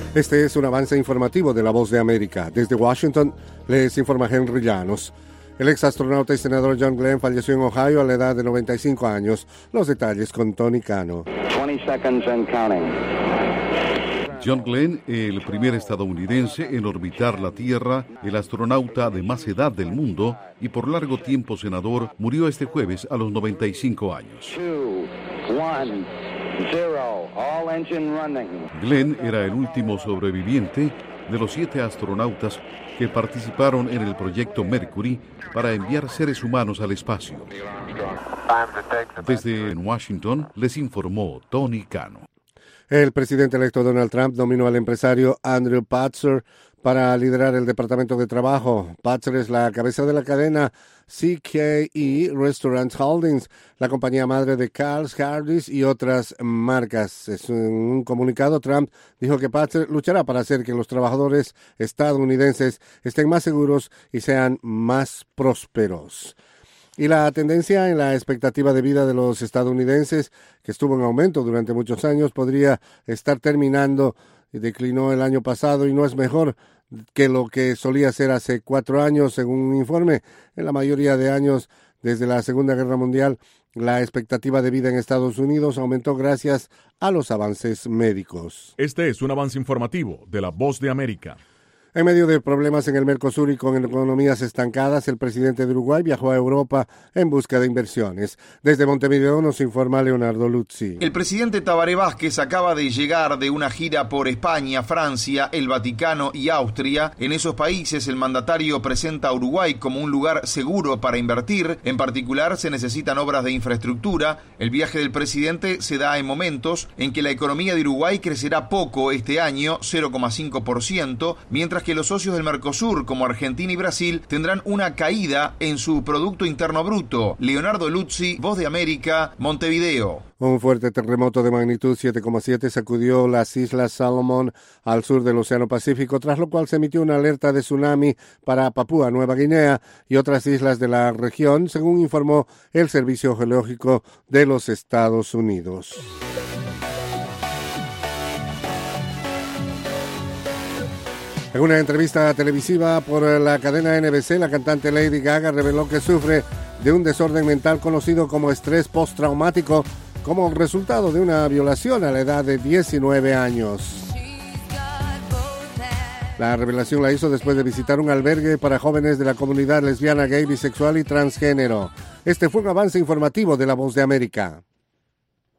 Este es un avance informativo de La Voz de América. Desde Washington les informa Henry Llanos. El exastronauta y senador John Glenn falleció en Ohio a la edad de 95 años. Los detalles con Tony Cano. 20 seconds and counting. John Glenn, el primer estadounidense en orbitar la Tierra, el astronauta de más edad del mundo y por largo tiempo senador, murió este jueves a los 95 años. 2, 1, 0. All engine running. Glenn era el último sobreviviente de los 7 astronautas que participaron en el proyecto Mercury para enviar seres humanos al espacio. Desde Washington les informó Tony Cano. El presidente electo Donald Trump nominó al empresario Andrew Putzer para liderar el Departamento de Trabajo. Putzer es la cabeza de la cadena CKE Restaurant Holdings, la compañía madre de Carl's, Hardee's y otras marcas. En un comunicado, Trump dijo que Putzer luchará para hacer que los trabajadores estadounidenses estén más seguros y sean más prósperos. Y la tendencia en la expectativa de vida de los estadounidenses, que estuvo en aumento durante muchos años, podría estar terminando. Declinó el año pasado y no es mejor que lo que solía ser hace 4 años, según un informe. En la mayoría de años, desde la Segunda Guerra Mundial, la expectativa de vida en Estados Unidos aumentó gracias a los avances médicos. Este es un avance informativo de La Voz de América. En medio de problemas en el Mercosur y con economías estancadas, el presidente de Uruguay viajó a Europa en busca de inversiones. Desde Montevideo nos informa Leonardo Luzzi. El presidente Tabaré Vázquez acaba de llegar de una gira por España, Francia, el Vaticano y Austria. En esos países el mandatario presenta a Uruguay como un lugar seguro para invertir. En particular se necesitan obras de infraestructura. El viaje del presidente se da en momentos en que la economía de Uruguay crecerá poco este año, 0,5%, mientras que los socios del Mercosur, como Argentina y Brasil, tendrán una caída en su Producto Interno Bruto. Leonardo Luzzi, Voz de América, Montevideo. Un fuerte terremoto de magnitud 7,7 sacudió las Islas Salomón al sur del Océano Pacífico, tras lo cual se emitió una alerta de tsunami para Papúa Nueva Guinea y otras islas de la región, según informó el Servicio Geológico de los Estados Unidos. En una entrevista televisiva por la cadena NBC, la cantante Lady Gaga reveló que sufre de un desorden mental conocido como estrés postraumático como resultado de una violación a la edad de 19 años. La revelación la hizo después de visitar un albergue para jóvenes de la comunidad lesbiana, gay, bisexual y transgénero. Este fue un avance informativo de La Voz de América.